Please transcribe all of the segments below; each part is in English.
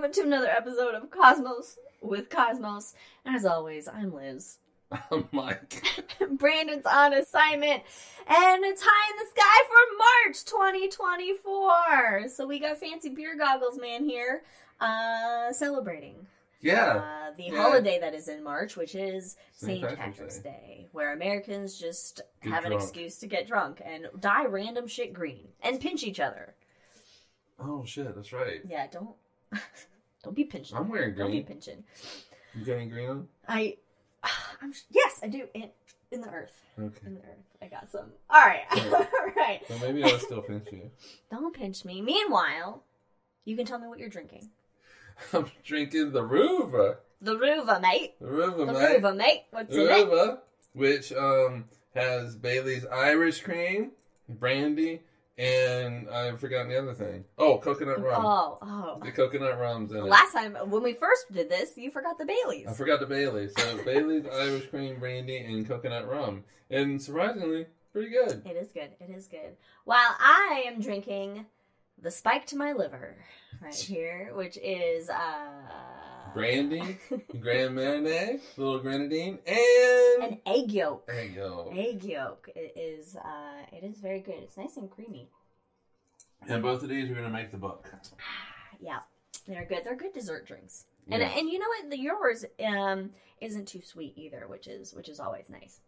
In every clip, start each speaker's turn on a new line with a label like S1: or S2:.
S1: welcome to another episode of Cosmos with Cosmos. And as always, I'm Liz.
S2: I'm Mike.
S1: Brandon's on assignment, and it's high in the sky for March 2024. So we got fancy beer goggles man here, celebrating.
S2: Yeah.
S1: The holiday that is in March, which is St. Patrick's Day, where Americans just have an excuse to get drunk and dye random shit green and pinch each other.
S2: Oh shit, that's right.
S1: Yeah, don't be pinching.
S2: I'm wearing green.
S1: Don't be pinching.
S2: You got any green on?
S1: Yes, I do. In the earth.
S2: Okay.
S1: In the earth. I got some. All right. All right.
S2: So maybe I'll still pinch you.
S1: Don't pinch me. Meanwhile, you can tell me what you're drinking.
S2: I'm drinking the Ruva.
S1: The Ruva, mate.
S2: The Ruva,
S1: The
S2: mate.
S1: Ruva, mate. What's
S2: The
S1: in it?
S2: Ruva, which has Bailey's Irish cream, brandy, and I've forgotten the other thing. Oh, coconut rum.
S1: Oh.
S2: The coconut rum's in it.
S1: Last time, when we first did this, you forgot the Baileys.
S2: I forgot the Bailey's. So Bailey's Irish cream, brandy, and coconut rum. And surprisingly, pretty good.
S1: It is good. It is good. While I am drinking the Spike to My Liver right here, which is
S2: Brandy, Grand Marnier, little grenadine, and
S1: an egg yolk.
S2: Egg yolk.
S1: Egg yolk. It is very good. It's nice and creamy.
S2: And both of these are gonna make the book.
S1: Yeah, they're good. They're good dessert drinks.
S2: Yeah.
S1: And you know what? Yours isn't too sweet either, which is always nice.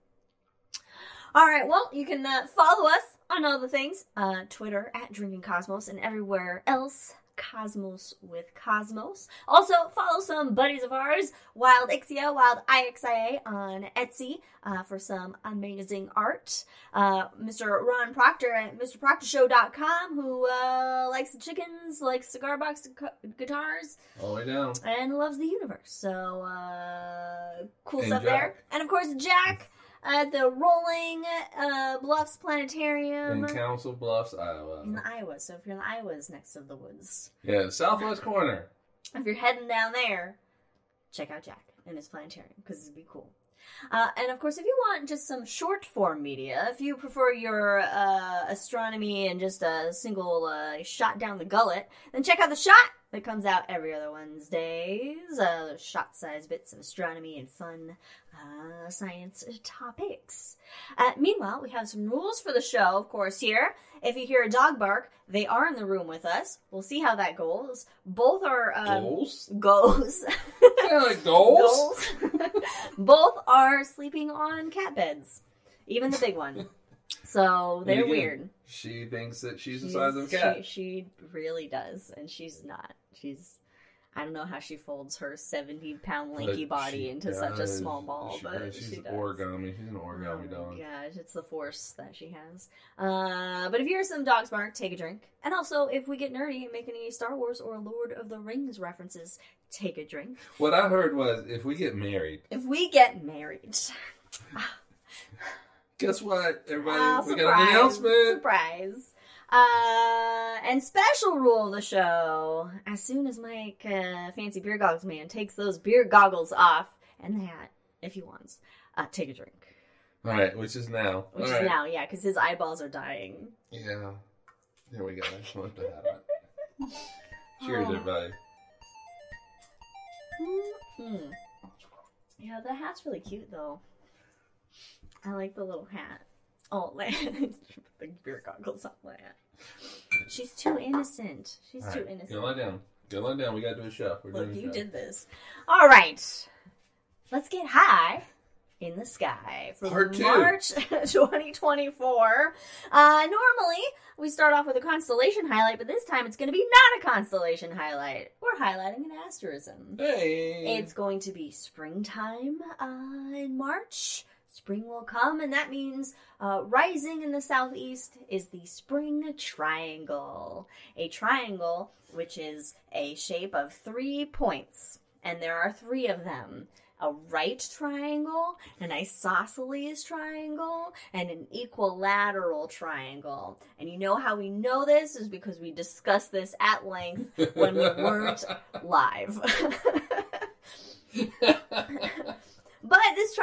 S1: All right, well, you can follow us on all the things. Twitter at Drinking Cosmos and everywhere else. Cosmos with Cosmos. Also, follow some buddies of ours, Wild Ixia, Wild IXIA on Etsy for some amazing art. Mr. Ron Proctor at MrProctorShow.com, who likes the chickens, likes cigar box guitars,
S2: All the way down.
S1: and loves the universe. So, cool
S2: And
S1: stuff
S2: Jack.
S1: there. And of course, Jack at the Rolling Bluffs Planetarium.
S2: In Council Bluffs, Iowa.
S1: In Iowa. So if you're in Iowa, it's next to the woods.
S2: Yeah, southwest corner.
S1: If you're heading down there, check out Jack and his planetarium, because it'd be cool. And of course, if you want just some short form media, if you prefer your astronomy and just a single shot down the gullet, then check out The Shot that comes out every other Wednesdays. Shot-sized bits of astronomy and fun science topics. Meanwhile, we have some rules for the show, of course, here. If you hear a dog bark, they are in the room with us. We'll see how that goes. Both are...
S2: Goals?
S1: Goes.
S2: Yeah, like goals?
S1: Both are sleeping on cat beds. Even the big one. So, they're weird.
S2: She thinks that she's the size of a cat.
S1: She really does, and she's not. I don't know how she folds her 70-pound lanky body into such a small ball, but
S2: she's
S1: she does.
S2: origami. She's an origami dog.
S1: Yeah, it's the force that she has. But if you hear some dogs bark, take a drink. And also, if we get nerdy and make any Star Wars or Lord of the Rings references, take a drink.
S2: What I heard was, if we get married...
S1: If we get married...
S2: Guess what, everybody? We
S1: surprise,
S2: got an announcement!
S1: Surprise! And special rule of the show, as soon as Mike, Fancy Beer Goggles Man, takes those beer goggles off, and the hat, if he wants, take a drink.
S2: Alright, which is now.
S1: Which is now, yeah, because his eyeballs are dying.
S2: Yeah. There we go. I just wanted to have it. Cheers, everybody.
S1: Mm-hmm. Yeah, the hat's really cute, though. I like the little hat. Oh, the beer goggles on my hat. She's too innocent. She's too innocent.
S2: Go lie down. Go lie down. We gotta do a show. We're
S1: Look,
S2: doing a
S1: you
S2: show.
S1: did this. All right. Let's get high in the sky for
S2: Part 2.
S1: March 2024. Normally, we start off with a constellation highlight, but this time it's going to be not a constellation highlight. We're highlighting an asterism.
S2: Hey!
S1: It's going to be springtime in March. Spring will come, and that means rising in the southeast is the spring triangle. A triangle, which is a shape of 3 points, and there are 3 of them. A right triangle, an isosceles triangle, and an equilateral triangle. And you know how we know this is because we discussed this at length when we weren't live. But this triangle, the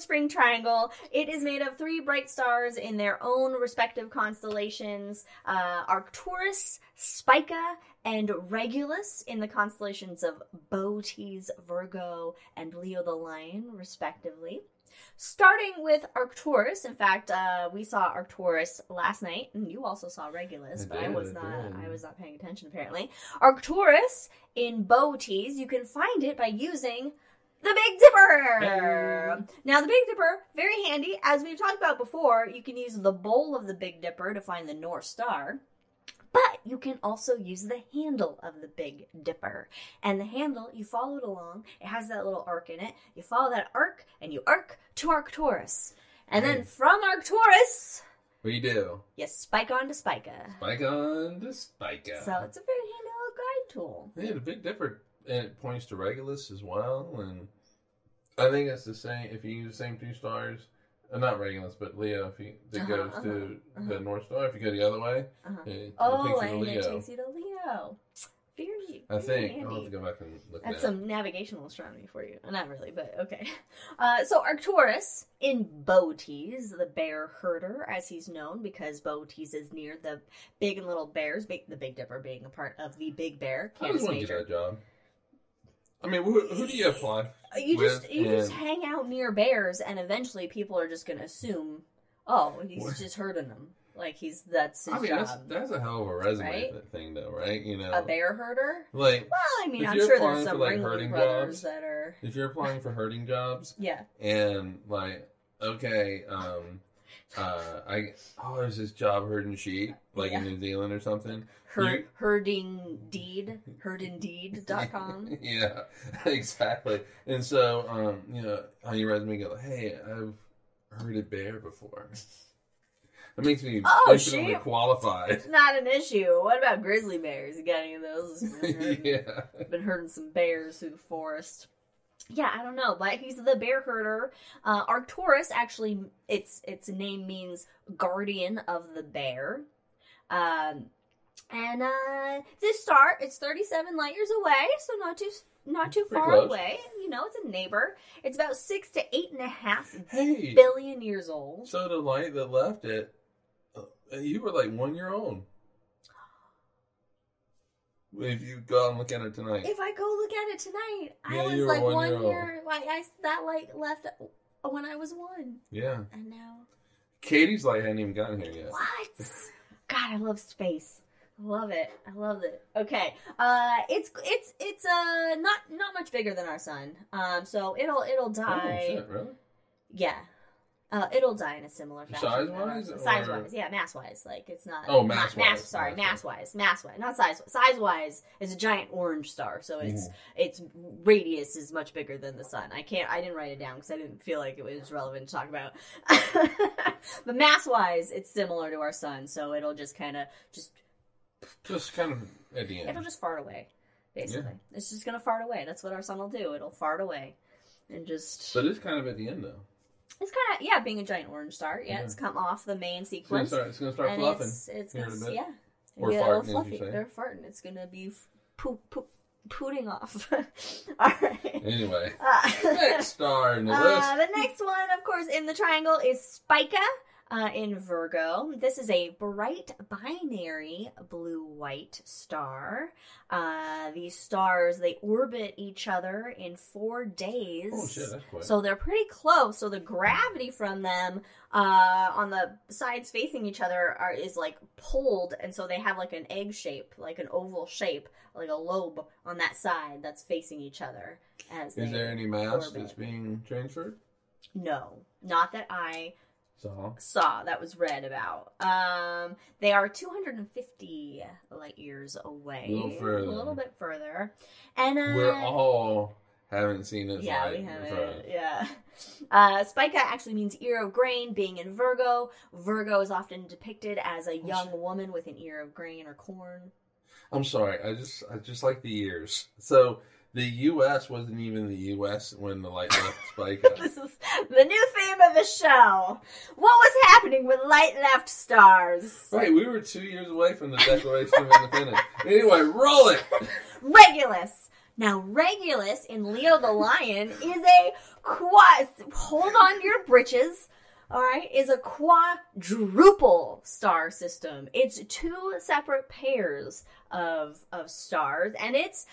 S1: spring triangle. It is made of 3 bright stars in their own respective constellations. Arcturus, Spica, and Regulus in the constellations of Bootes, Virgo, and Leo the Lion, respectively. Starting with Arcturus, in fact, we saw Arcturus last night, and you also saw Regulus, but I was not paying attention apparently. Arcturus in Bootes, you can find it by using the Big Dipper. Now, the Big Dipper, very handy. As we've talked about before, you can use the bowl of the Big Dipper to find the North Star. But you can also use the handle of the Big Dipper. And the handle, you follow it along. It has that little arc in it. You follow that arc, and you arc to Arcturus. And then from Arcturus...
S2: What do you do?
S1: You spike on to Spica.
S2: Spike on to Spica.
S1: So it's a very handy little guide tool.
S2: Yeah, the Big Dipper, and it points to Regulus as well. And I think it's the same, if you use the same 2 stars... not Regulus, but Leo, it goes to the North Star. If you go the other way, it
S1: takes you to Leo. Very,
S2: I think.
S1: handy.
S2: I'll have to go back and look at
S1: That's
S2: that.
S1: some navigational astronomy for you. Not really, but okay. So Arcturus in Bootes, the bear herder, as he's known, because Bootes is near the Big and Little Bears, the Big Dipper being a part of the Big Bear,
S2: I
S1: Canis
S2: just want to
S1: Major.
S2: get that job. I mean, who do you apply
S1: You
S2: with?
S1: just hang out near bears, and eventually people are just going to assume, oh, he's just herding them. Like that's his job.
S2: That's a hell of a resume
S1: right?
S2: thing, though, right? You know,
S1: a bear herder.
S2: Like,
S1: well, I mean,
S2: if
S1: I'm
S2: you're
S1: sure
S2: applying
S1: there's some
S2: for, like,
S1: Ringling
S2: herding
S1: brothers
S2: jobs,
S1: that are.
S2: if you're applying for herding jobs,
S1: Yeah.
S2: and like, okay, there's this job herding sheep, like in New Zealand or something.
S1: Herdindeed.com.
S2: Yeah, exactly. And so, on your resume, you go, hey, I've herded bear before. That makes me infinitely qualified.
S1: Not an issue. What about grizzly bears? You got any of those?
S2: Yeah.
S1: Been herding some bears through the forest. Yeah, I don't know, but he's the bear herder. Arcturus, actually, its name means guardian of the bear. And this star, it's 37 light years away, so not too far away. You know, it's a neighbor. It's about 6 to 8.5 billion years old.
S2: So the light that left it, you were like 1 year old. If you go and look at it tonight.
S1: If I go look at it tonight,
S2: yeah,
S1: I was like 1 year. That light left when I was 1.
S2: Yeah.
S1: And now
S2: Katie's light hadn't even gotten here yet.
S1: What? God, I love space. I love it. Okay. It's not much bigger than our sun. So it'll die.
S2: Oh shit, really?
S1: Yeah. It'll die in a similar fashion.
S2: Size-wise?
S1: Size-wise, yeah, mass-wise. Like, it's not...
S2: Oh, mass-wise.
S1: Mass-wise. Not size-wise. Size-wise is a giant orange star, so its radius is much bigger than the sun. I didn't write it down because I didn't feel like it was relevant to talk about. But mass-wise, it's similar to our sun, so it'll just kind of...
S2: Just kind of at the end.
S1: It'll just fart away, basically. Yeah. It's just going to fart away. That's what our sun will do. It'll fart away. And just...
S2: But it's kind of at the end, though.
S1: It's kind of, being a giant orange star. Yeah, it's come off the main sequence.
S2: It's going to start fluffing.
S1: It's going to, yeah.
S2: Or farting, as you say.
S1: They're farting. It's going to be pooting off. All right.
S2: Anyway, next star in the list.
S1: The next one, of course, in the triangle is Spica. In Virgo. This is a bright binary blue-white star. These stars, they orbit each other in 4 days.
S2: Oh shit, that's quick.
S1: So they're pretty close. So the gravity from them on the sides facing each other is like pulled, and so they have like an egg shape, like an oval shape, like a lobe on that side that's facing each other. Is
S2: there any mass that's being transferred?
S1: No, not that I saw that was read about. They are 250 light years away. A little bit further. And
S2: we're all haven't seen it.
S1: Yeah, we haven't. Yeah. Spica actually means ear of grain, being in Virgo. Virgo is often depicted as a young woman with an ear of grain or corn.
S2: I'm sorry. I just like the ears. So the U.S. wasn't even the U.S. when the light left Spica.
S1: This is the new theme of the show. What was happening when light left stars?
S2: Right, we were 2 years away from the Declaration of Independence. Anyway, roll it!
S1: Regulus. Now, Regulus in Leo the Lion is a hold on to your britches, alright, is a quadruple star system. It's 2 separate pairs of stars, and it's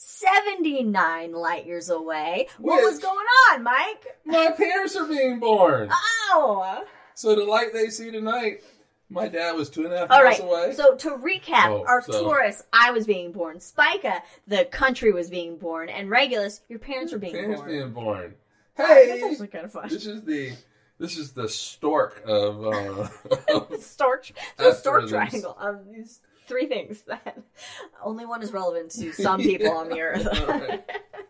S1: 79 light years away. What was going on, Mike?
S2: My parents are being born.
S1: Oh!
S2: So the light they see tonight, my dad was 2.5 miles away.
S1: So to recap, Arcturus, I was being born. Spica, the country was being born. And Regulus, your parents were being born.
S2: Hey!
S1: That's actually kind of fun.
S2: This is the stork of...
S1: Storch. The stork triangle of these 3 things that only one is relevant to some people on the earth.
S2: Right.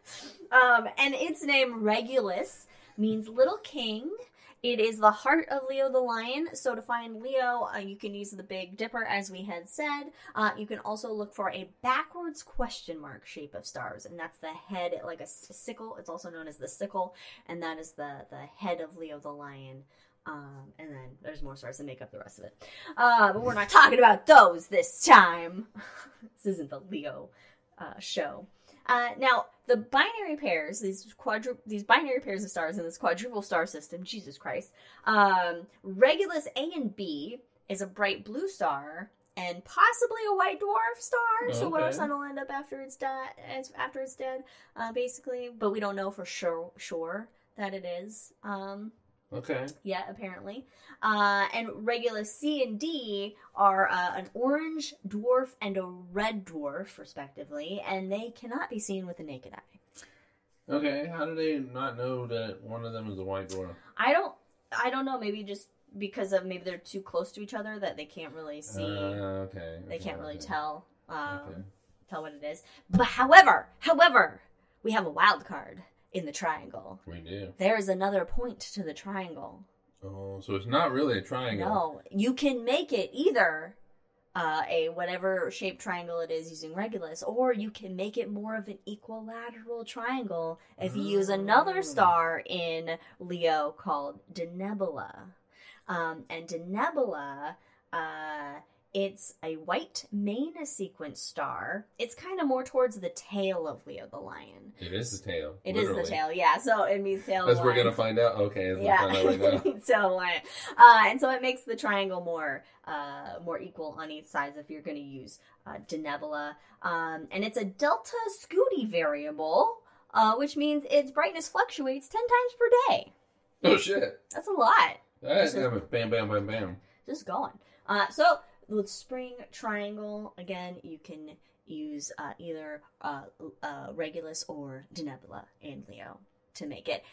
S1: And its name, Regulus, means little king. It is the heart of Leo the Lion. So to find Leo, you can use the Big Dipper, as we had said. You can also look for a backwards question mark shape of stars, and that's the head, like a sickle. It's also known as the sickle, and that is the head of Leo the Lion. And then there's more stars to make up the rest of it. But we're not talking about those this time. This isn't the Leo show. Now, the binary pairs, these binary pairs of stars in this quadruple star system, Jesus Christ, Regulus A and B is a bright blue star and possibly a white dwarf star. So what our sun will end up after it's dead, basically. But we don't know for sure that it is.
S2: Okay.
S1: Yeah, apparently. And Regulus C and D are an orange dwarf and a red dwarf, respectively, and they cannot be seen with the naked eye.
S2: Okay, how do they not know that one of them is a white dwarf?
S1: I don't know, maybe just because of maybe they're too close to each other that they can't really see. They can't really tell what it is. But however, we have a wild card in the triangle.
S2: We do.
S1: There is another point to the triangle.
S2: Oh, so it's not really a triangle.
S1: No, you can make it either a whatever shaped triangle it is using Regulus, or you can make it more of an equilateral triangle if you use another star in Leo called Denebula. And Denebula, it's a white main sequence star. It's kind of more towards the tail of Leo the Lion.
S2: It is the tail.
S1: It literally is the tail, yeah. So it means tail.
S2: As we're going to find out. Okay,
S1: yeah.
S2: We'll find out right now.
S1: So, and so it makes the triangle more equal on each side if you're going to use Denebula. And it's a delta Scuti variable, which means its brightness fluctuates 10 times per day.
S2: Oh, shit.
S1: That's a lot.
S2: That's bam, bam, bam, bam.
S1: Just going. So, with spring triangle, again, you can use either Regulus or Denebula in Leo to make it.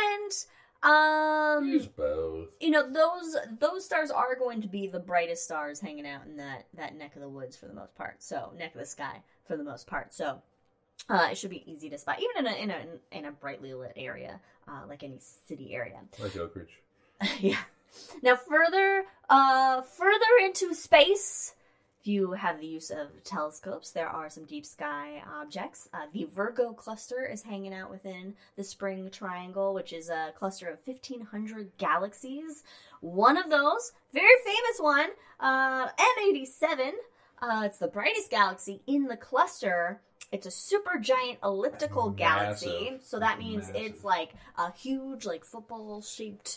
S1: And
S2: use both.
S1: You know, those stars are going to be the brightest stars hanging out in that neck of the woods for the most part. So neck of the sky for the most part. So it should be easy to spot, even in a brightly lit area, like any city area.
S2: Like Oak Ridge.
S1: Yeah. Now, further into space, if you have the use of telescopes, there are some deep sky objects. The Virgo cluster is hanging out within the spring triangle, which is a cluster of 1,500 galaxies. One of those, very famous one, M87. It's the brightest galaxy in the cluster. It's a super giant elliptical galaxy, so that means it's like a huge, like football-shaped,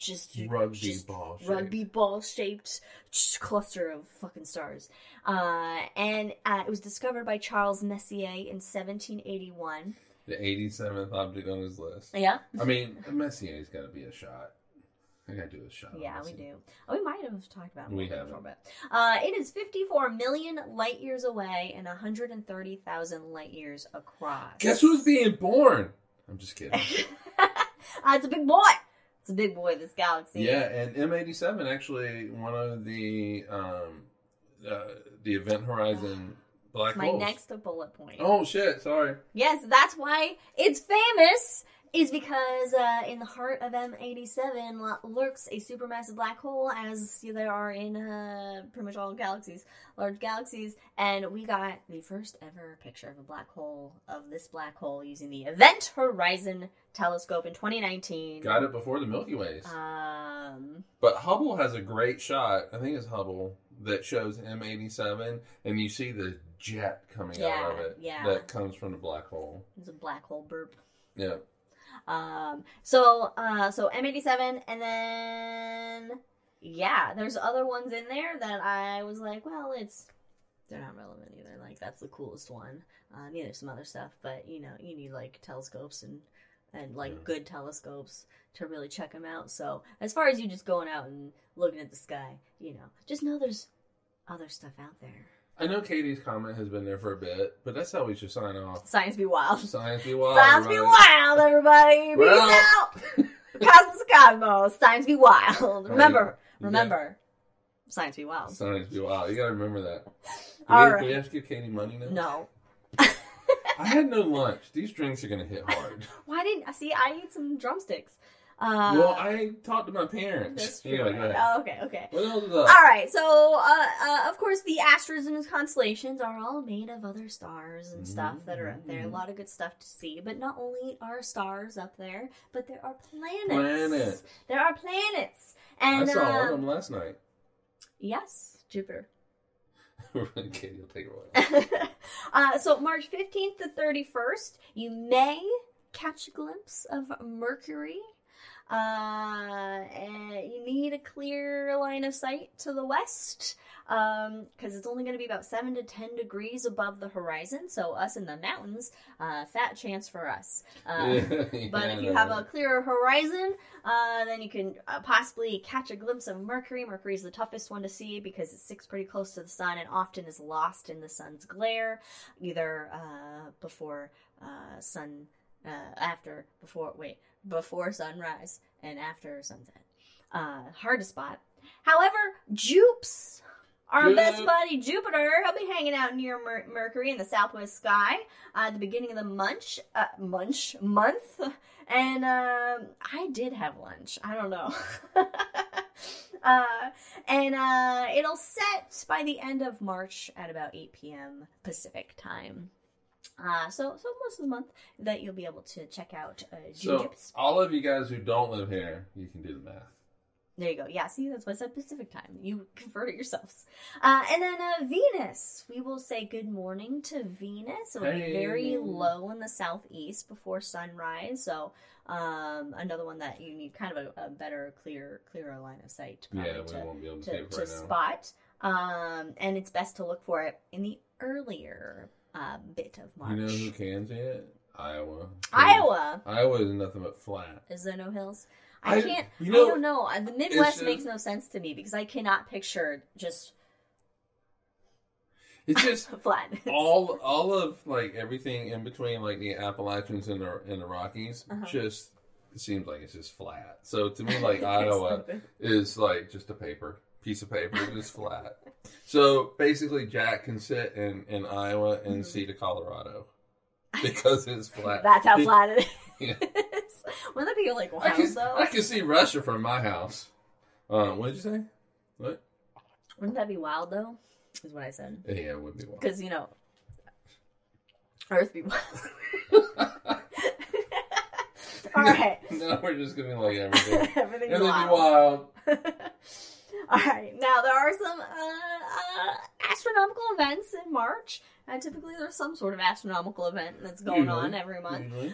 S1: rugby ball shaped cluster of fucking stars. And it was discovered by Charles Messier in 1781.
S2: The 87th object on his list.
S1: Yeah.
S2: I mean, Messier's got to be a shot. I gotta do a shot.
S1: Yeah, we do. Oh, we might have talked about it.
S2: We have.
S1: It is 54 million light years away and 130,000 light years across.
S2: Guess who's being born? I'm just kidding.
S1: It's a big boy. It's a big boy, this galaxy.
S2: Yeah, and M87 actually one of the Event Horizon black holes.
S1: My next bullet point.
S2: Oh shit! Sorry.
S1: Yes, that's why it's famous. Is because in the heart of M87 lurks a supermassive black hole, as there are in pretty much all galaxies, large galaxies, and we got the first ever picture of a black hole, of this black hole, using the Event Horizon Telescope in 2019.
S2: Got it before the Milky Ways. But Hubble has a great shot. I think it's Hubble. that shows M87, and you see the jet coming out of it.
S1: Yeah.
S2: That comes from the black hole.
S1: It's a black hole burp.
S2: Yeah.
S1: So M87, and then yeah, there's other ones in there that I was like, well, they're not relevant either. Like, that's the coolest one. There's some other stuff, but you need like telescopes and like good telescopes to really check them out. So as far as you just going out and looking at the sky, just know there's other stuff out there.
S2: I know Katie's comment has been there for a bit, but that's how we should sign off.
S1: Science be wild.
S2: Science be wild.
S1: Science be wild, everybody. Peace out. Cosmos. Science be wild. Remember. Science be wild.
S2: Science be wild. You gotta remember that. Do we have to give Katie money now?
S1: No.
S2: I had no lunch. These drinks are gonna hit hard.
S1: Why didn't I eat some drumsticks?
S2: Well, I talked to my parents.
S1: That's true.
S2: Anyway,
S1: Oh, okay.
S2: What else is up?
S1: All right. So, of course, the asteroids and constellations are all made of other stars and stuff that are up there. A lot of good stuff to see. But not only are stars up there, but there are planets. There are planets. And
S2: I saw one of them last night.
S1: Yes, Jupiter.
S2: Katie will take it away.
S1: So March 15th to 31st, you may catch a glimpse of Mercury. And you need a clear line of sight to the west, because it's only going to be about 7 to 10 degrees above the horizon. So us in the mountains, fat chance for us. But if you have a clearer horizon, then you can possibly catch a glimpse of Mercury. Mercury is the toughest one to see because it sticks pretty close to the sun and often is lost in the sun's glare, either before sunrise and after sunset. Hard to spot. However, Jupes, our best buddy Jupiter, he'll be hanging out near Mercury in the southwest sky at the beginning of the month. And I did have lunch. I don't know. And it'll set by the end of March at about 8 p.m. Pacific time. So most of the month that you'll be able to check out Jupiter.
S2: So all of you guys who don't live here, you can do the math.
S1: There you go. Yeah, see, that's why I said Pacific time. You convert it yourselves. And then Venus. We will say good morning to Venus. It will be very low in the southeast before sunrise. So another one that you need kind of a better, clearer line of sight.
S2: We won't be able to
S1: spot. And it's best to look for it in the earlier bit of March.
S2: You know who can see it? Iowa.
S1: Iowa
S2: is nothing but flat.
S1: Is there no hills? I can't. I don't know. The Midwest makes no sense to me because I cannot picture just.
S2: It's just
S1: flat.
S2: all of like everything in between, like the Appalachians and the Rockies, just it seems like it's just flat. So to me, like Iowa is like just a piece of paper, just flat. So basically, Jack can sit in Iowa and see to Colorado because it's flat.
S1: That's how flat it is.
S2: Yeah.
S1: Wouldn't that be like wild though?
S2: I can see Russia from my house. What did you say? What?
S1: Wouldn't that be wild though? Is what I said.
S2: Yeah, it would be wild.
S1: Because Earth be wild. All right.
S2: No, we're just gonna be like everything.
S1: Everything's
S2: wild.
S1: All right. Now there are some astronomical events in March. Typically, there's some sort of astronomical event that's going on every month.
S2: Usually.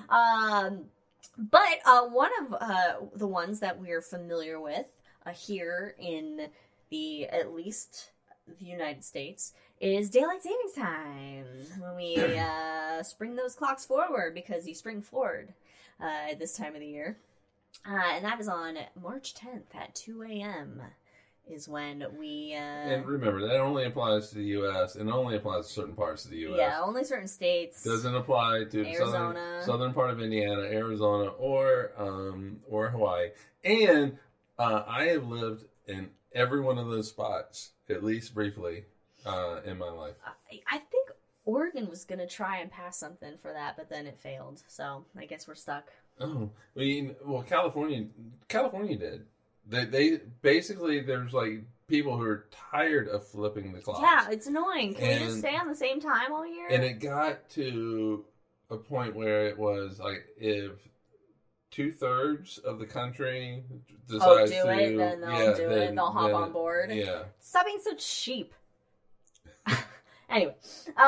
S1: But one of the ones that we're familiar with here in at least the United States is daylight savings time, when we spring those clocks forward because you spring forward at this time of the year. And that is on March 10th at 2 a.m. is when we...
S2: and remember, that only applies to the U.S. and only applies to certain parts of the U.S.
S1: Yeah, only certain states.
S2: Doesn't apply to
S1: Arizona.
S2: southern part of Indiana, Arizona, or Hawaii. And I have lived in every one of those spots, at least briefly, in my life.
S1: I think Oregon was going to try and pass something for that, but then it failed. So I guess we're stuck.
S2: Oh, well, California did. They basically, there's like people who are tired of flipping the clocks.
S1: Yeah, it's annoying. Can we just stay on the same time all year?
S2: And it got to a point where it was like, if 2/3 of the country
S1: do
S2: decides
S1: it, then they'll do it. They'll hop on board.
S2: Yeah.
S1: Stop being so cheap. Anyway,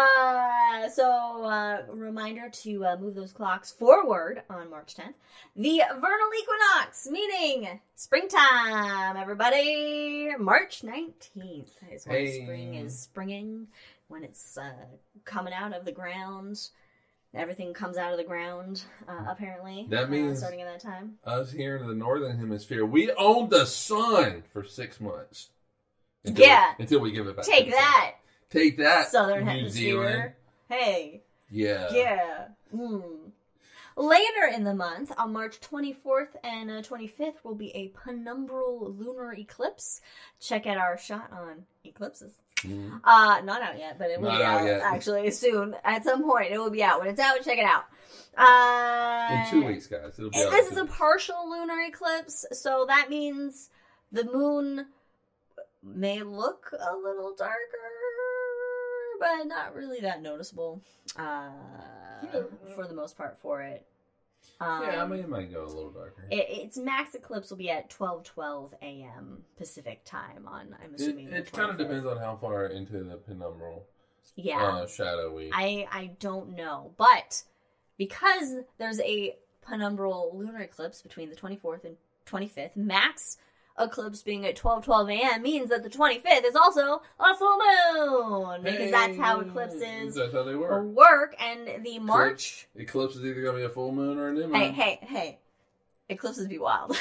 S1: reminder to move those clocks forward on March 10th. The vernal equinox, meaning springtime, everybody. March 19th is when spring is springing, when it's coming out of the ground. Everything comes out of the ground, apparently.
S2: That means
S1: starting at that time.
S2: Us here in the northern hemisphere, we own the sun for 6 months. Until we give it back.
S1: Take that.
S2: Take that,
S1: Southern
S2: New
S1: Hemisphere.
S2: Zealand.
S1: Hey.
S2: Yeah.
S1: Yeah. Later in the month, on March 24th and 25th, will be a penumbral lunar eclipse. Check out our shot on eclipses. Not out yet, but it will be out actually soon. At some point, it will be out. When it's out, check it out.
S2: In 2 weeks, guys. It'll be out.
S1: This is a partial lunar eclipse, so that means the moon may look a little darker, but not really that noticeable for the most part for it.
S2: I mean, it might go a little darker.
S1: Its max eclipse will be at 12:12 a.m. Pacific time on, I'm assuming,
S2: it kind of depends on how far into the penumbral shadow we...
S1: I don't know, but because there's a penumbral lunar eclipse between the 24th and 25th, max eclipse being at 12:12 a.m. means that the 25th is also a full moon, because that's how eclipses
S2: that's how they work.
S1: And the March
S2: eclipse is either going to be a full moon or a new moon.
S1: Hey, eclipses be wild.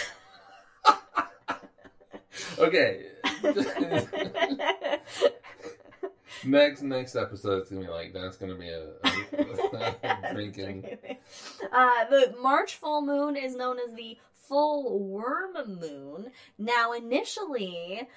S2: Okay. Next episode's gonna be like that's gonna be a drinking.
S1: The March full moon is known as the full worm moon. Now, initially,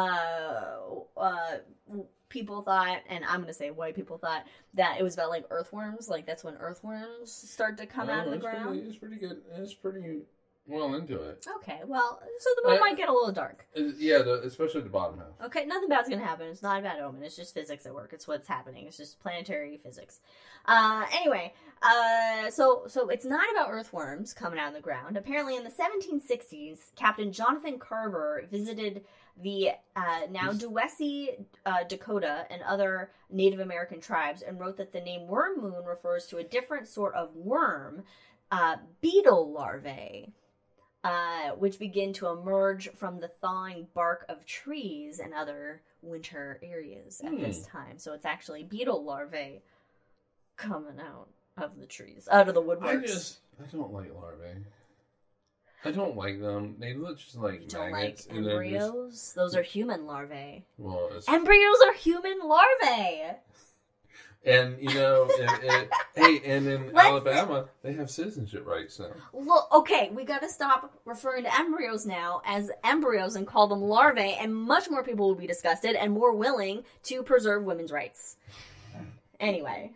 S1: people thought, and I'm going to say white people thought, that it was about like earthworms. Like that's when earthworms start to come out of the ground.
S2: It's pretty good. It's pretty well into it.
S1: Okay, well, so the moon might get a little dark.
S2: Yeah, especially the bottom half.
S1: Okay, nothing bad's going to happen. It's not a bad omen. It's just physics at work. It's what's happening. It's just planetary physics. Anyway, so it's not about earthworms coming out of the ground. Apparently, in the 1760s, Captain Jonathan Carver visited the now Duwesi, Dakota, and other Native American tribes and wrote that the name worm moon refers to a different sort of worm, beetle larvae. Which begin to emerge from the thawing bark of trees and other winter areas at this time. So it's actually beetle larvae coming out of the trees, out of the woodworks.
S2: I don't like larvae. I don't like them. They look just like maggots.
S1: Like embryos? Those are human larvae.
S2: Well,
S1: embryos are human larvae!
S2: And, and in Alabama, they have citizenship rights now.
S1: Look, okay, we gotta stop referring to embryos now as embryos and call them larvae, and much more people will be disgusted and more willing to preserve women's rights. Anyway.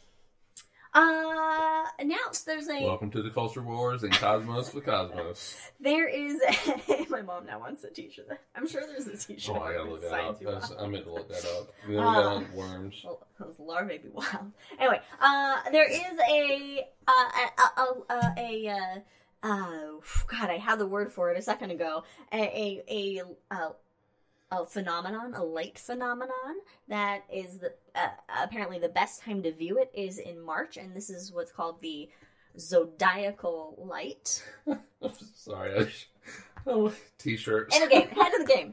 S1: Now, so there's a...
S2: Welcome to the Culture Wars and Cosmos for Cosmos.
S1: There is my mom now wants a t-shirt. I'm sure there's a t-shirt.
S2: Oh, I gotta look that up. I meant to look that up. We got worms.
S1: Well, those larvae be wild. Anyway, there is God, I had the word for it a second ago. A phenomenon, a light phenomenon, that is apparently the best time to view it is in March, and this is what's called the zodiacal light.
S2: Sorry, t-shirt.
S1: Head of the game.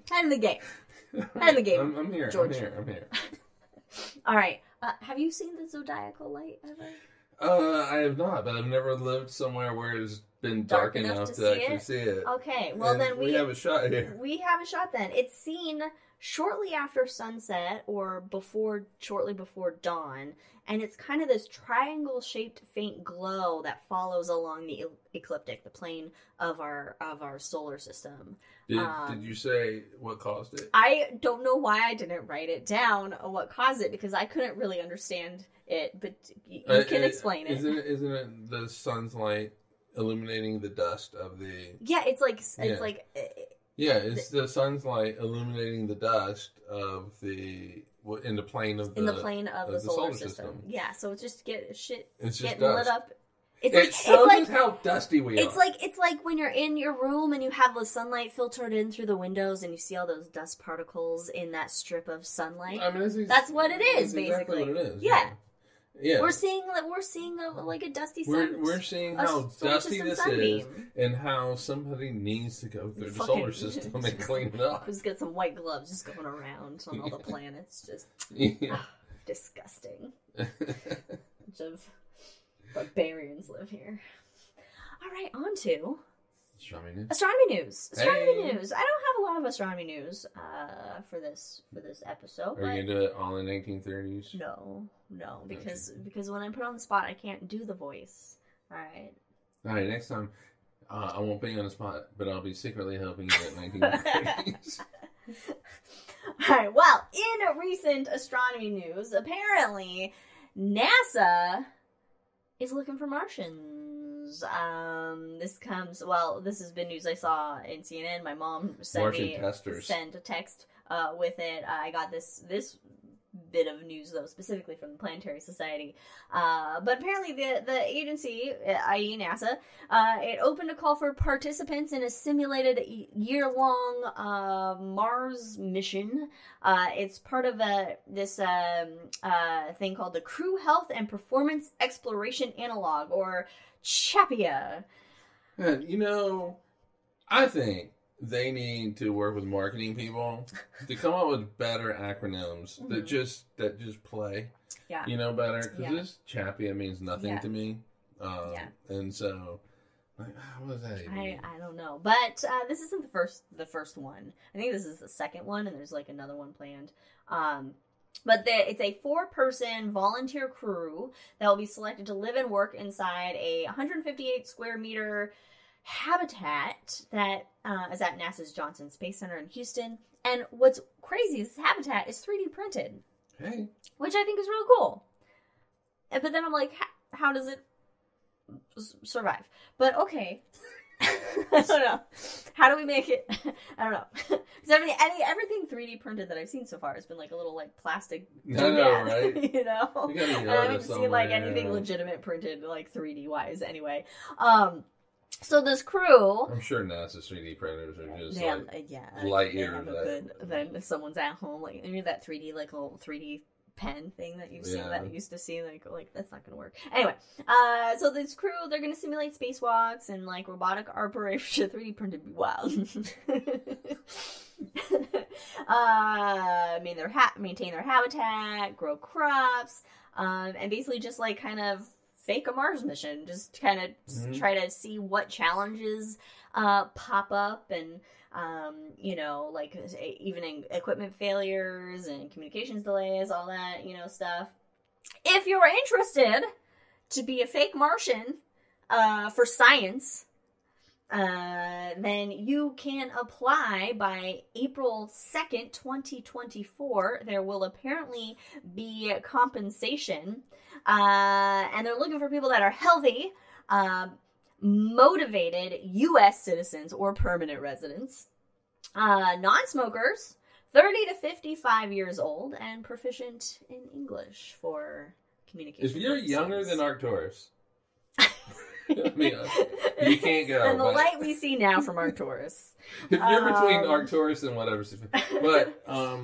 S2: I'm here,
S1: George.
S2: I'm here.
S1: All right, have you seen the zodiacal light ever?
S2: I have not, but I've never lived somewhere where it's been dark enough to actually see it.
S1: Okay, well and then
S2: we have a shot here.
S1: We have a shot then. It's seen shortly after sunset or shortly before dawn, and it's kind of this triangle-shaped faint glow that follows along the ecliptic, the plane of our solar system.
S2: Did you say what caused it?
S1: I don't know why I didn't write it down, what caused it, because I couldn't really understand it, but you can explain it.
S2: Isn't it the sun's light illuminating the dust of the...
S1: Yeah, it's like...
S2: it's the sun's light illuminating the dust of the... in the plane of the
S1: solar system. Yeah, so it's just getting lit up.
S2: It shows us how dusty we are.
S1: It's like when you're in your room and you have the sunlight filtered in through the windows and you see all those dust particles in that strip of sunlight.
S2: I mean,
S1: that's what it is, basically.
S2: Exactly what it is.
S1: Yeah.
S2: Yeah.
S1: We're seeing like a dusty sun.
S2: We're seeing how dusty this is and how somebody needs to go through the solar system and clean it up.
S1: Just get some white gloves just going around on all the planets. Just disgusting. Bunch of barbarians live here. All right, on to Astronomy news. Astronomy news. I don't have a lot of astronomy news for this episode.
S2: Are you gonna do it all in 1930s?
S1: No, because when I'm put on the spot, I can't do the voice. All right.
S2: Next time, I won't put you on the spot, but I'll be secretly helping you at 1930s.
S1: All right. Well, in recent astronomy news, apparently NASA is looking for Martians. This has been news I saw in CNN. My mom sent a text with it. I got this bit of news, though, specifically from the Planetary Society. But apparently the agency, i.e. NASA, it opened a call for participants in a simulated year-long Mars mission. It's part of this thing called the Crew Health and Performance Exploration Analog, or CHAPIA.
S2: And, I think they need to work with marketing people to come up with better acronyms that just play, better. Because this CHAPIA means nothing to me. And so, what does that even mean?
S1: I don't know. But this isn't the first one. I think this is the second one, and there's like another one planned. But it's a 4-person volunteer crew that will be selected to live and work inside a 158 square meter habitat that is at NASA's Johnson Space Center in Houston. And what's crazy is this habitat is 3D printed.
S2: Hey.
S1: Which I think is really cool. But then I'm like, how does it survive? But okay. I don't know. How do we make it? I don't know. Because everything 3D printed that I've seen so far has been like a little like plastic.
S2: I know, right?
S1: I haven't seen like anything legitimate printed like 3D wise. Anyway, so this crew.
S2: I'm sure NASA's 3D printers are just light years.
S1: Then someone's at home like that 3D like little 3D pen thing that you've seen that you used to see like that's not gonna work anyway. So this crew, they're gonna simulate spacewalks and like robotic operation. 3D printed be wild. Maintain their habitat, grow crops, and basically just like kind of fake a Mars mission. Just kind of try to see what challenges pop up and. Like even in equipment failures and communications delays, all that, stuff. If you're interested to be a fake Martian for science, then you can apply by April 2nd, 2024. There will apparently be compensation, and they're looking for people that are healthy, motivated U.S. citizens or permanent residents, non-smokers, 30 to 55 years old, and proficient in English for communication.
S2: If you're younger than Arcturus, I mean, you can't go.
S1: And the light we see now from Arcturus.
S2: If you're between Arcturus and whatever, but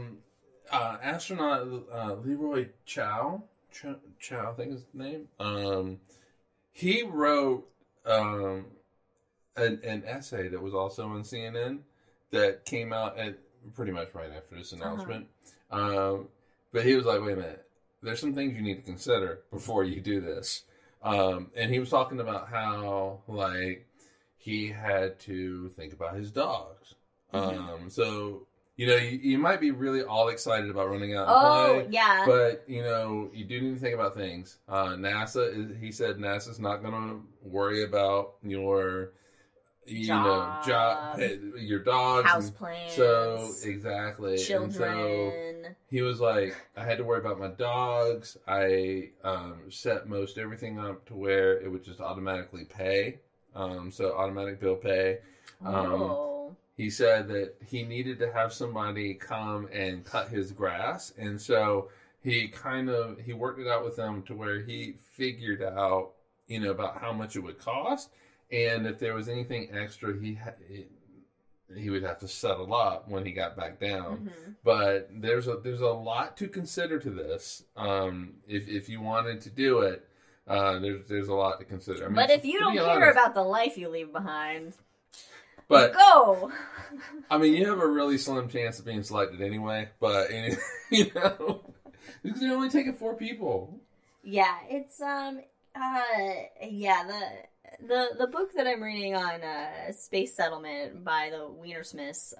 S2: astronaut Leroy Chow, I think is his name. He wrote an essay that was also on CNN that came out pretty much right after this announcement. But he was like, wait a minute, there's some things you need to consider before you do this. And he was talking about how, like, he had to think about his dogs. So, you might be really all excited about running out and play.
S1: Yeah.
S2: But, you do need to think about things. He said NASA's not going to worry about your, your dogs.
S1: Houseplants.
S2: So, exactly.
S1: Children.
S2: And so he was like, I had to worry about my dogs. I set most everything up to where it would just automatically pay. So, automatic bill pay. He said that he needed to have somebody come and cut his grass. And so he worked it out with them to where he figured out about how much it would cost, and if there was anything extra, he would have to settle up when he got back down. But there's a lot to consider to this. If you wanted to do it, there's a lot to consider. I mean,
S1: but if you don't care about the life you leave behind,
S2: but
S1: go.
S2: I mean, you have a really slim chance of being selected anyway. But because you're only taking 4 people.
S1: Yeah, it's the book that I'm reading on Space Settlement by the Wienersmiths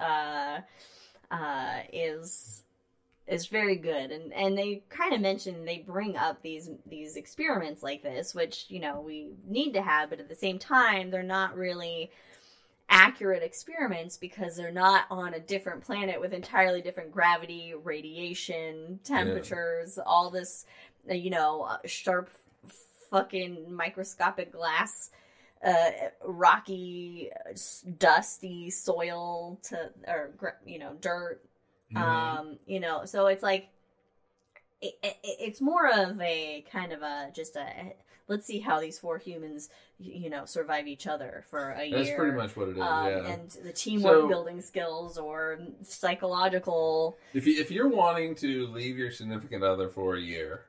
S1: is very good, and they kind of they bring up these experiments like this, which we need to have, but at the same time they're not really accurate experiments because they're not on a different planet with entirely different gravity, radiation, temperatures, all this sharp fucking microscopic glass, rocky, dusty soil dirt. So it's like it's more of a kind of let's see how these 4 humans survive each other for a year.
S2: That's pretty much what it is.
S1: And the teamwork building skills or psychological.
S2: If you're wanting to leave your significant other for a year,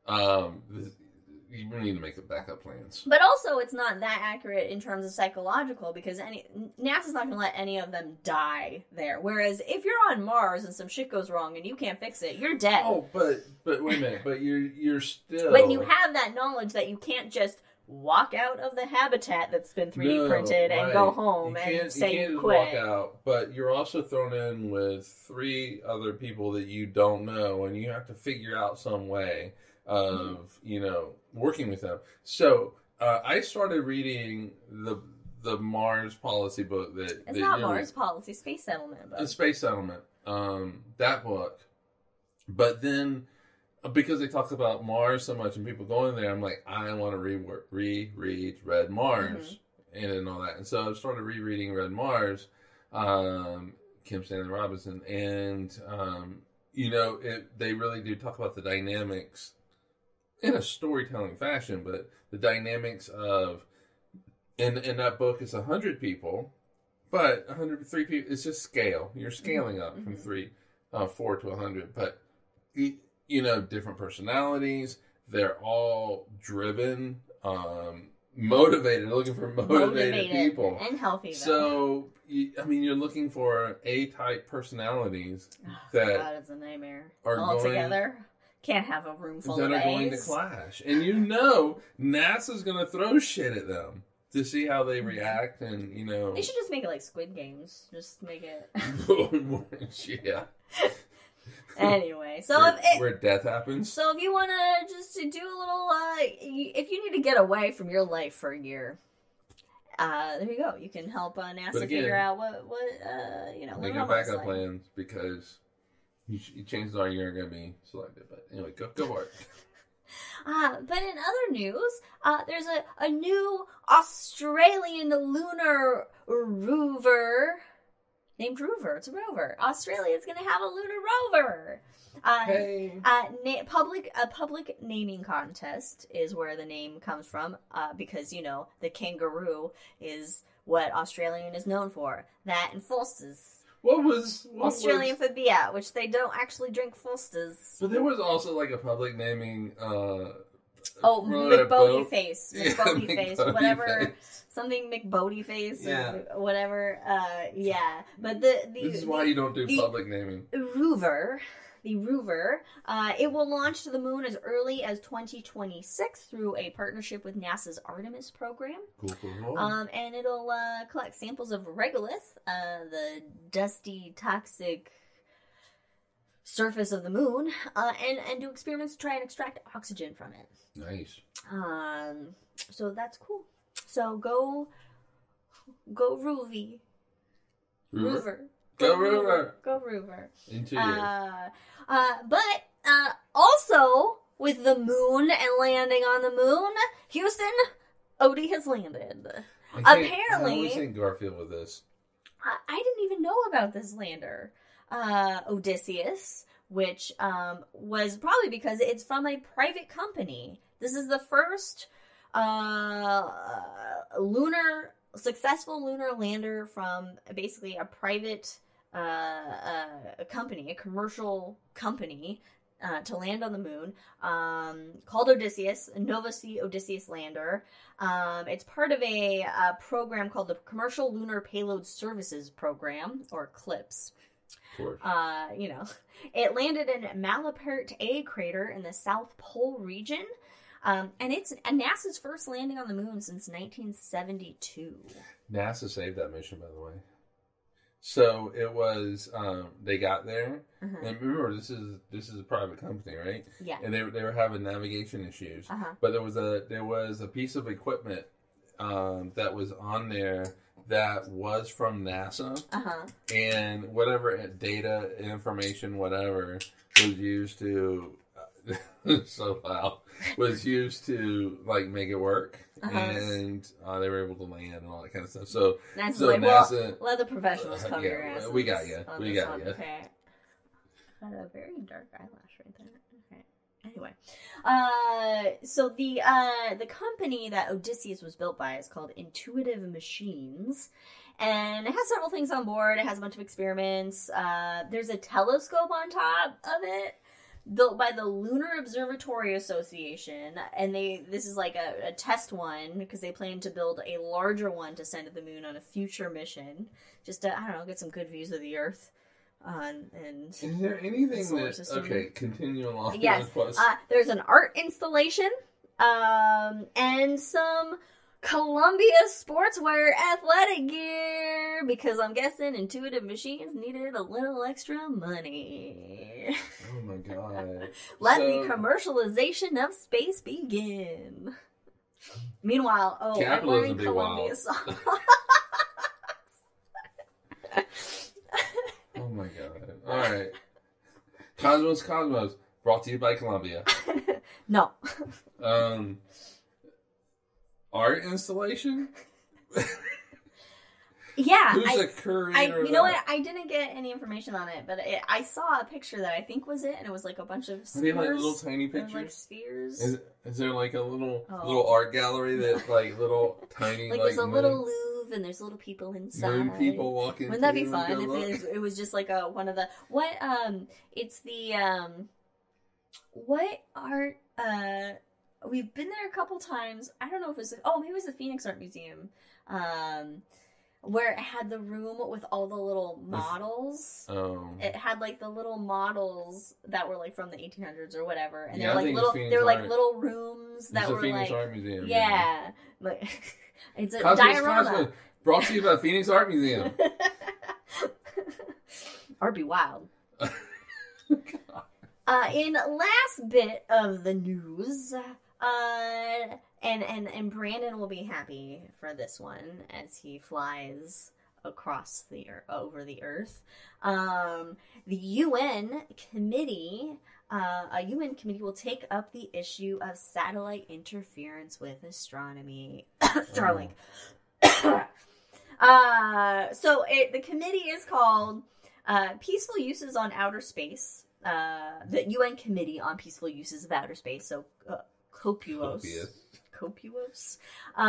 S2: you need to make backup plans.
S1: But also, it's not that accurate in terms of psychological because NASA's not going to let any of them die there. Whereas if you're on Mars and some shit goes wrong and you can't fix it, you're dead.
S2: Oh, but wait a minute. But you're still.
S1: When you have that knowledge that you can't just walk out of the habitat that's been 3D printed and go home and say you quit.
S2: Walk out, but you're also thrown in with 3 other people that you don't know, and you have to figure out some way of working with them. So I started reading the Mars policy book
S1: it's not Mars policy, Space Settlement book.
S2: The Space Settlement, that book. But then because they talk about Mars so much and people going there, I'm like, I want to reread Red Mars and all that. And so I started rereading Red Mars, Kim Stanley Robinson, and they really do talk about the dynamics in a storytelling fashion, but the dynamics of in that book is 100 people, but 103 people. It's just scale. You're scaling up from 4 to 100, but different personalities. They're all driven, motivated, looking for motivated people,
S1: and healthy.
S2: So you're looking for A-type personalities that
S1: it's a nightmare altogether. Can't have a room full of A's.
S2: That are going to clash. And NASA's going to throw shit at them to see how they react. And,
S1: They should just make it like Squid Games. Just make it...
S2: Yeah.
S1: Anyway, so
S2: where death happens.
S1: So if you want to just do a little... if you need to get away from your life for a year... there you go. You can help NASA figure out what
S2: make your backup plans because... chances are you're going to be selected. But anyway, go for it.
S1: But in other news, there's a new Australian lunar rover named Rover. It's a rover. Australia's going to have a lunar rover. A public naming contest is where the name comes from, because, the kangaroo is what Australian is known for. That and Foster's.
S2: What
S1: Australian Fabia, which they don't actually drink Foster's.
S2: But there was also like a public naming.
S1: McBodie face, whatever, something McBodie face, or whatever. But this
S2: is why you don't do public naming.
S1: The rover, it will launch to the moon as early as 2026 through a partnership with NASA's Artemis program.
S2: Cool.
S1: And it'll collect samples of regolith, the dusty, toxic surface of the moon, and do experiments to try and extract oxygen from it.
S2: Nice.
S1: So that's cool. So go Roovy. Rover.
S2: Go Rover.
S1: Go Rover.
S2: In 2 years.
S1: But also, with the moon and landing on the moon, Houston, Odie has landed. Apparently...
S2: I always think Garfield with this.
S1: I didn't even know about this lander. Odysseus, which was probably because it's from a private company. This is the first Successful lunar lander from basically a private a company, a commercial company, to land on the moon, called Odysseus, a Nova C Odysseus lander. It's part of a program called the Commercial Lunar Payload Services Program, or CLPS.
S2: Of course.
S1: It landed in Malapert A crater in the South Pole region. And it's NASA's first landing on the moon since 1972.
S2: NASA saved that mission, by the way. So it was, they got there, and remember, this is a private company, right?
S1: Yeah.
S2: And they were having navigation issues, but there was a piece of equipment that was on there that was from NASA, and whatever data, information, whatever was used to so loud was used to like make it work, and they were able to land and all that kind of stuff. So
S1: NASA's
S2: so
S1: like,
S2: NASA,
S1: let the professionals cover your
S2: yeah,
S1: asses.
S2: we got you. We got you.
S1: Okay. Got a very dark eyelash right there. Okay. Anyway, so the company that Odysseus was built by is called Intuitive Machines, and it has several things on board. It has a bunch of experiments. There's a telescope on top of it, built by the Lunar Observatory Association, and this is like a test one because they plan to build a larger one to send to the moon on a future mission, just to, I don't know, get some good views of the Earth. And
S2: is there anything that
S1: system.
S2: Okay, continue along?
S1: Yes, there's an art installation, and some Columbia sportswear athletic gear, because I'm guessing Intuitive Machines needed a little extra money.
S2: Oh my god.
S1: Let the commercialization of space begin. Meanwhile, I'm wearing Columbia socks.
S2: Oh my god. Alright. Cosmos, brought to you by Columbia.
S1: No.
S2: Art installation?
S1: Yeah.
S2: Who's the curator?
S1: You know what? I didn't get any information on it, but I saw a picture that I think was it, and it was like a bunch of spheres.
S2: Are they like little tiny pictures?
S1: Like spheres.
S2: Is there like a little art gallery that like little tiny
S1: like there's a little Louvre and there's little people inside.
S2: Moon people walking.
S1: Wouldn't that be fun if it was just like one of the it's the what art we've been there a couple times. I don't know if it was maybe it was the Phoenix Art Museum. Where it had the room with all the little models. It had like the little models that were like from the 1800s or whatever, and they were like little rooms that were
S2: Phoenix
S1: like
S2: Art Museum.
S1: Yeah, like it's a
S2: Cosmos,
S1: diorama.
S2: Brought to you by Phoenix Art Museum.
S1: Art be wild. In last bit of the news, and Brandon will be happy for this one as he flies across over the Earth. The UN committee, a UN committee will take up the issue of satellite interference with astronomy. Starlink. The committee is called Peaceful Uses on Outer Space. The UN Committee on Peaceful Uses of Outer Space. So, Copious.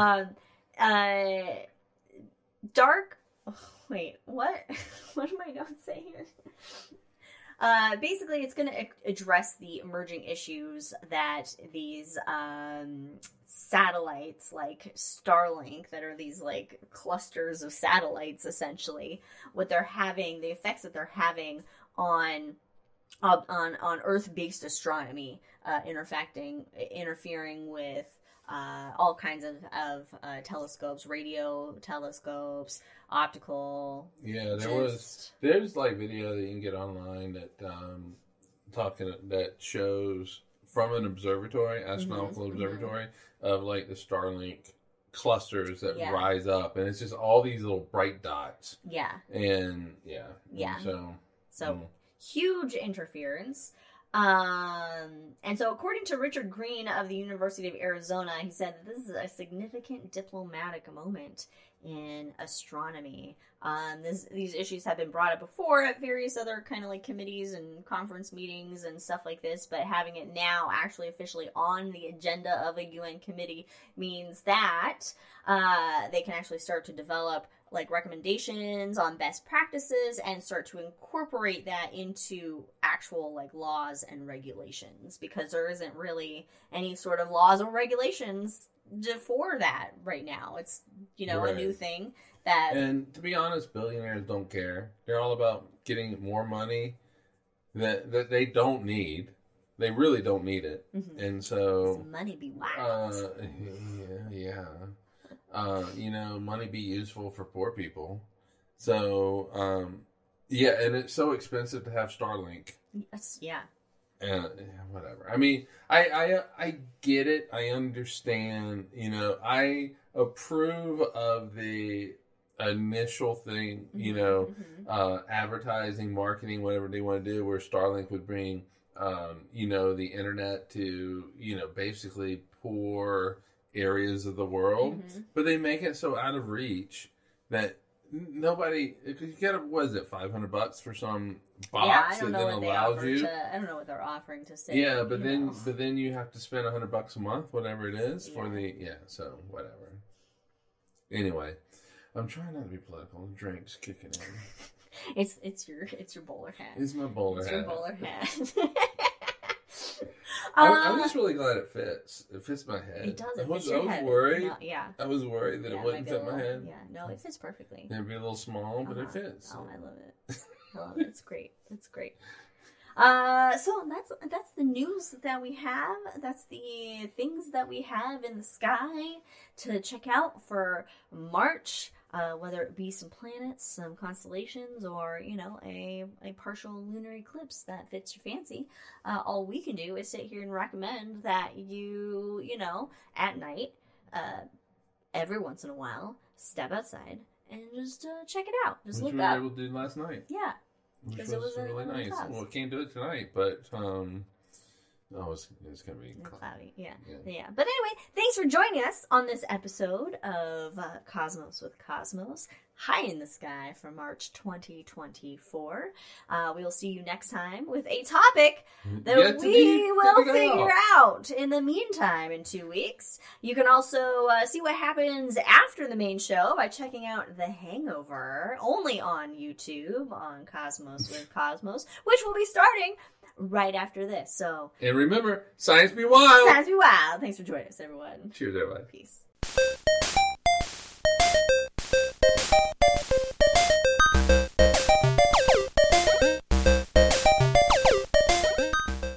S1: Wait, what? What am I not saying here? Basically, it's going to address the emerging issues that these satellites, like Starlink, that are these like clusters of satellites, essentially, what they're having, the effects that they're having on Earth-based astronomy, interfering with all kinds of telescopes, radio telescopes, optical.
S2: Yeah, there's like video that you can get online that shows from an observatory, astronomical observatory, of like the Starlink clusters that rise up, and it's just all these little bright dots.
S1: Yeah.
S2: And
S1: so huge interference. And so according to Richard Green of the University of Arizona, he said that this is a significant diplomatic moment in astronomy. These issues have been brought up before at various other kind of like committees and conference meetings and stuff like this, but having it now actually officially on the agenda of a UN committee means that they can actually start to develop like recommendations on best practices and start to incorporate that into actual like laws and regulations, because there isn't really any sort of laws or regulations for that right now. It's, you know,
S2: Right.
S1: a new thing that...
S2: And to be honest, billionaires don't care. They're all about getting more money that they don't need. They really don't need it.
S1: Mhm.
S2: And so...
S1: Does money be wild.
S2: Yeah. You know, money be useful for poor people. So, yeah, and it's so expensive to have Starlink.
S1: Yeah.
S2: And whatever. I mean, I get it. I understand. You know, I approve of the initial thing. You know, advertising, marketing, whatever they want to do, where Starlink would bring, you know, the internet to, you know, basically poor areas of the world. But they make it so out of reach that nobody. You get what is it, $500 for some box that then allows you.
S1: I don't know what they're offering to say.
S2: Yeah, but then you have to spend $100 a month, whatever it is, for the So whatever. Anyway, I'm trying not to be political. The drink's kicking in.
S1: It's your bowler hat.
S2: It's my bowler hat.
S1: Your bowler hat.
S2: I'm just really glad it fits. It fits my head.
S1: It does.
S2: I
S1: It
S2: was
S1: fits your head.
S2: worried.
S1: No, yeah.
S2: I was worried that it wouldn't fit my head.
S1: Yeah. No, it fits perfectly.
S2: It'd be a little small, but it fits.
S1: Oh, I love it. I love it. It's great. It's great. So that's the news that we have. That's the things that we have in the sky to check out for March. Whether it be some planets, some constellations, or, you know, a partial lunar eclipse that fits your fancy. All we can do is sit here and recommend that you know, at night, every once in a while, step outside and just check it out. Just
S2: Which
S1: look
S2: we
S1: up.
S2: were able to do last night.
S1: Yeah.
S2: Which
S1: Because it was
S2: really nice.
S1: clouds.
S2: Well, can't do it tonight, but it's gonna be
S1: cloudy. Yeah. But anyway, thanks for joining us on this episode of Cosmos with Cosmos, High in the Sky for March 2024. We'll see you next time with a topic that we will figure out. In the meantime, in 2 weeks, you can also see what happens after the main show by checking out The Hangover, only on YouTube, on Cosmos with Cosmos, which will be starting right after this. So,
S2: and remember, science be wild.
S1: Science be wild. Thanks for joining us, everyone.
S2: Cheers, everybody.
S1: Peace.